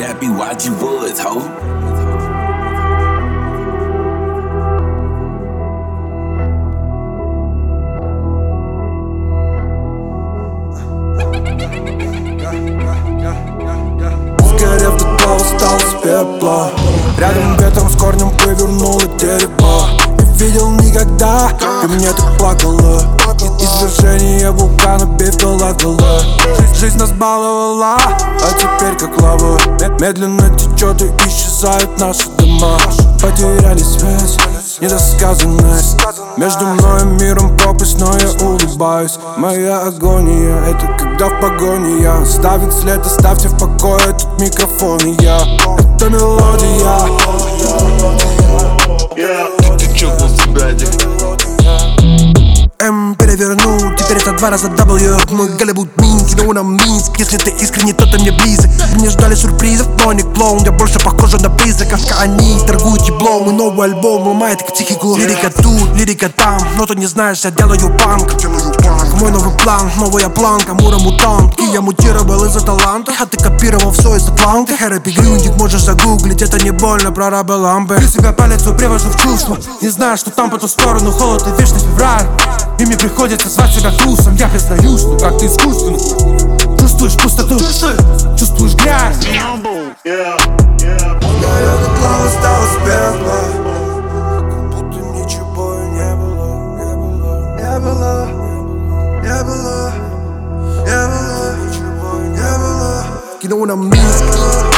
that be YG Woods, ho. Сгорев до тла, осталось пепла. Рядом ветром с корнем повернуло дерево. Не видел никогда, ты мне так плакала. Извержение вулкана бифтала крыла. Жизнь нас баловала, а теперь как лава. Медленно течет и исчезают наши дома. Потеряли связь, недосказанность. Между мной и миром пропасть, но я улыбаюсь. Моя агония — это когда в погоне я. Ставит след, оставьте в покое этот микрофон и я. Это мелодия. Ты чокнулся, братик. Переверну, теперь это 2 раза W. Мой Голливуд Минск, но на Минск. Если ты искренне, то ты мне близок. Мне ждали сюрпризов, но не клоун. Я больше похожа на призрака. Они торгуют теплом, и новый альбом ломает как тихий глух. Лирика тут, лирика там, но ты не знаешь, я делаю панк. Мой новый план, новая планка, мура-мутант. И я мутировал из-за таланта, а ты копировал все из Атланты. Хэрэпи Грюндик можешь загуглить, это не больно, прорабы лампы. Я себя по лицу привожу в чувство. Не знаю, что там по ту сторону, холод и вечный февраль. И мне приходится звать себя трусом. Я признаюсь, но как-то искусственно. Чувствуешь пустоту, чувствуешь грязь. Сгорел дотла, осталось пепла. Как будто ничего и не было. Не было, не было, не было, ничего и не было. Кино на Минск.